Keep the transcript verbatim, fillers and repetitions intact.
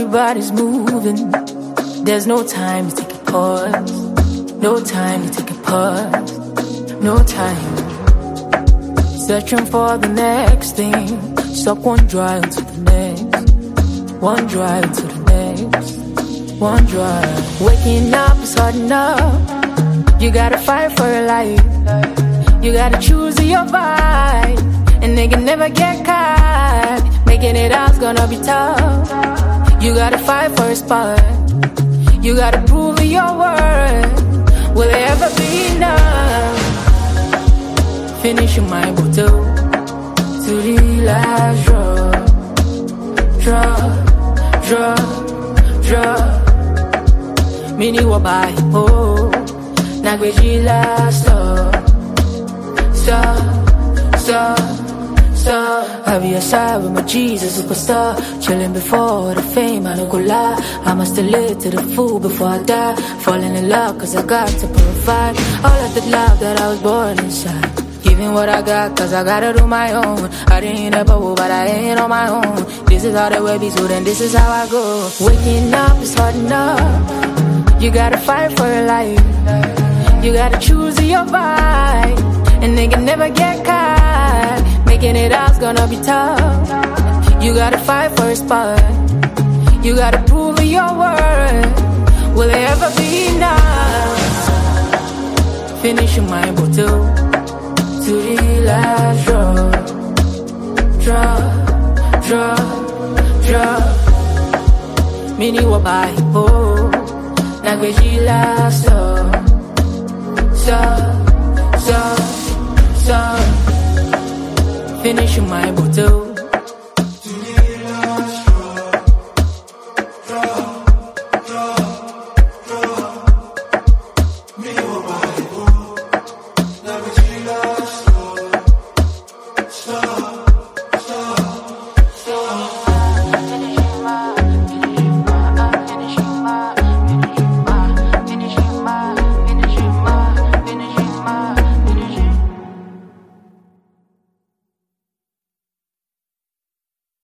everybody's moving. There's no time to take a pause. No time to take a pause. No time. Searching for the next thing. Suck one dry into the next. One dry into the next. One dry. Waking up is hard enough. You gotta fight for your life. You gotta choose your vibe. And they can never get caught. Making it out's gonna be tough. You gotta fight for a spot. You gotta prove your worth. Will it ever be enough? Finishing my bottle to the last drop. Drop, drop, drop. Mini wabai, oh. Nagweji last stop. Stop, stop, stop. I'll be aside with my Jesus superstar. Chilling before the fame, I don't go lie. I must still live to the full before I die. Falling in love cause I got to provide all of the love that I was born inside. Giving what I got cause I gotta do my own. I didn't ever bubble but I ain't on my own. This is how the way be, so then this is how I go. Waking up is hard enough. You gotta fight for your life. You gotta choose your vibe. And they can never get caught. Making it out's gonna be tough. You gotta fight for a spot. You gotta prove your worth. Will it ever be enough? Finishing my bottle to the last drop. Drop, drop, drop. Mini wabai, oh. Nagweji last stop. Stop, stop, stop. Finishing my bottle